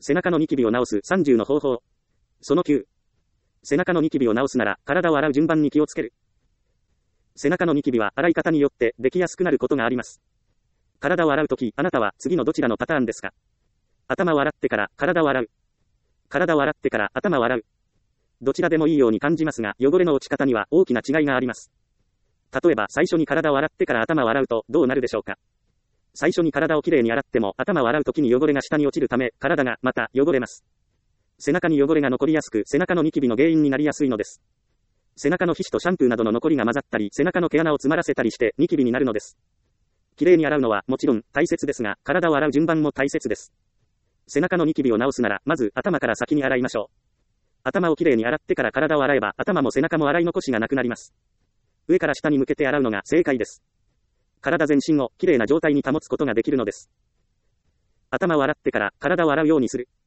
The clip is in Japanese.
背中のニキビを治す30の方法。その9。背中のニキビを治すなら、体を洗う順番に気をつける。背中のニキビは洗い方によってできやすくなることがあります。体を洗うとき、あなたは次のどちらのパターンですか？頭を洗ってから体を洗う。体を洗ってから頭を洗う。どちらでもいいように感じますが、汚れの落ち方には大きな違いがあります。例えば最初に体を洗ってから頭を洗うとどうなるでしょうか？最初に体をきれいに洗っても頭を洗うときに汚れが下に落ちるため、体がまた汚れます。背中に汚れが残りやすく、背中のニキビの原因になりやすいのです。背中の皮脂とシャンプーなどの残りが混ざったり、背中の毛穴を詰まらせたりしてニキビになるのです。きれいに洗うのはもちろん大切ですが、体を洗う順番も大切です。背中のニキビを治すなら、まず頭から先に洗いましょう。頭をきれいに洗ってから体を洗えば、頭も背中も洗い残しがなくなります。上から下に向けて洗うのが正解です。体全身をきれいな状態に保つことができるのです。頭を洗ってから体を洗うようにする。